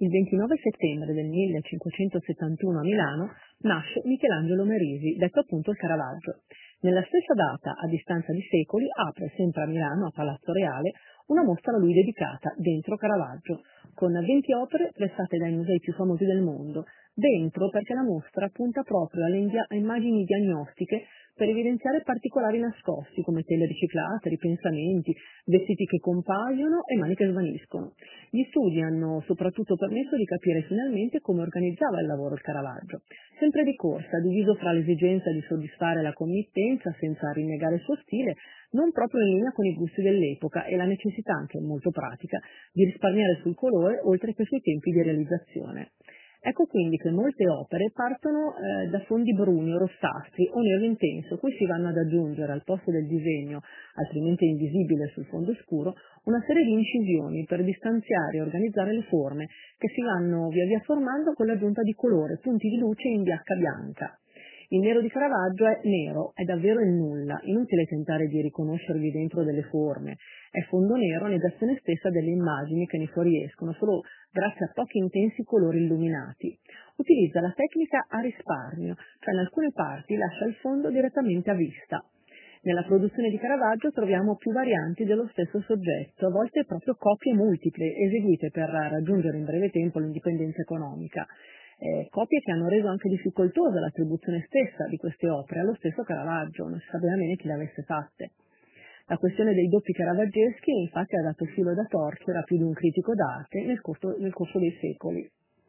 Il 29 settembre del 1571 a Milano nasce Michelangelo Merisi, detto appunto il Caravaggio. Nella stessa data, a distanza di secoli, apre sempre a Milano, a Palazzo Reale, una mostra a lui dedicata, Dentro Caravaggio, con 20 opere prestate dai musei più famosi del mondo. Dentro perché la mostra punta proprio alle immagini diagnostiche per evidenziare particolari nascosti come tele riciclate, ripensamenti, vestiti che compaiono e mani che svaniscono. Gli studi hanno soprattutto permesso di capire finalmente come organizzava il lavoro il Caravaggio. Sempre di corsa, diviso fra l'esigenza di soddisfare la committenza senza rinnegare il suo stile, non proprio in linea con i gusti dell'epoca, e la necessità, anche molto pratica, di risparmiare sul colore oltre che sui tempi di realizzazione. Ecco quindi che molte opere partono da fondi bruni o rossastri o nero intenso, cui si vanno ad aggiungere al posto del disegno, altrimenti invisibile sul fondo scuro, una serie di incisioni per distanziare e organizzare le forme, che si vanno via via formando con l'aggiunta di colore, punti di luce in bianca bianca. Il nero di Caravaggio è nero, è davvero il nulla, inutile tentare di riconoscervi dentro delle forme. È fondo nero, negazione stessa delle immagini che ne fuoriescono, solo grazie a pochi intensi colori illuminati. Utilizza la tecnica a risparmio, cioè in alcune parti lascia il fondo direttamente a vista. Nella produzione di Caravaggio troviamo più varianti dello stesso soggetto, a volte proprio copie multiple, eseguite per raggiungere in breve tempo l'indipendenza economica. Copie che hanno reso anche difficoltosa l'attribuzione stessa di queste opere allo stesso Caravaggio, non si sapeva bene chi le avesse fatte. La questione dei doppi caravaggeschi infatti ha dato filo da torcere a più di un critico d'arte nel corso dei secoli.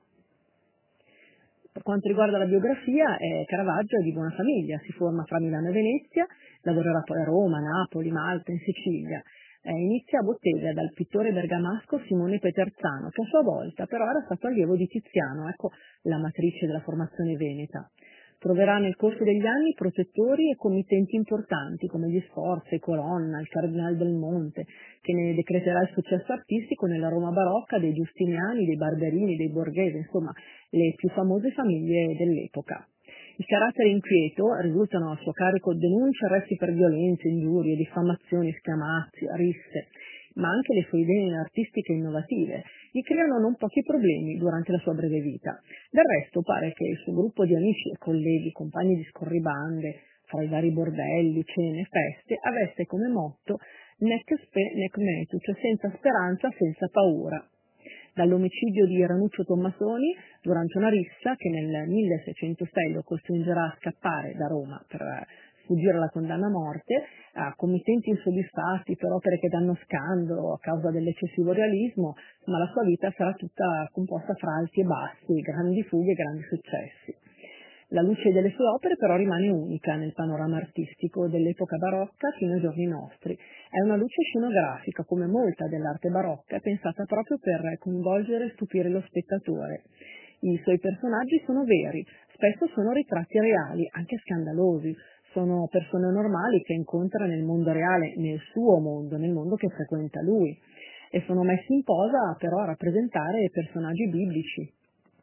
Per quanto riguarda la biografia, Caravaggio è di buona famiglia, si forma fra Milano e Venezia, lavorerà poi a Roma, Napoli, Malta, in Sicilia. Inizia a bottega dal pittore bergamasco Simone Peterzano, che a sua volta però era stato allievo di Tiziano, ecco la matrice della formazione veneta. Troverà nel corso degli anni protettori e committenti importanti come gli Sforza, Colonna, il Cardinal del Monte, che ne decreterà il successo artistico nella Roma barocca dei Giustiniani, dei Barberini, dei Borghese, insomma le più famose famiglie dell'epoca. Il carattere inquieto, risultano a suo carico denunce e arresti per violenze, ingiurie, diffamazioni, schiamazzi, risse, ma anche le sue idee artistiche innovative gli creano non pochi problemi durante la sua breve vita. Del resto pare che il suo gruppo di amici e colleghi, compagni di scorribande, fra i vari bordelli, cene, feste, avesse come motto nec spe nec metu, cioè senza speranza, senza paura. Dall'omicidio di Ranuccio Tommasoni durante una rissa che nel 1606 lo costringerà a scappare da Roma per sfuggire alla condanna a morte, a committenti insoddisfatti per opere che danno scandalo a causa dell'eccessivo realismo, ma la sua vita sarà tutta composta fra alti e bassi, grandi fughe e grandi successi. La luce delle sue opere però rimane unica nel panorama artistico dell'epoca barocca fino ai giorni nostri. È una luce scenografica, come molta dell'arte barocca, pensata proprio per coinvolgere e stupire lo spettatore. I suoi personaggi sono veri, spesso sono ritratti reali, anche scandalosi. Sono persone normali che incontra nel mondo reale, nel suo mondo, nel mondo che frequenta lui. E sono messi in posa però a rappresentare personaggi biblici.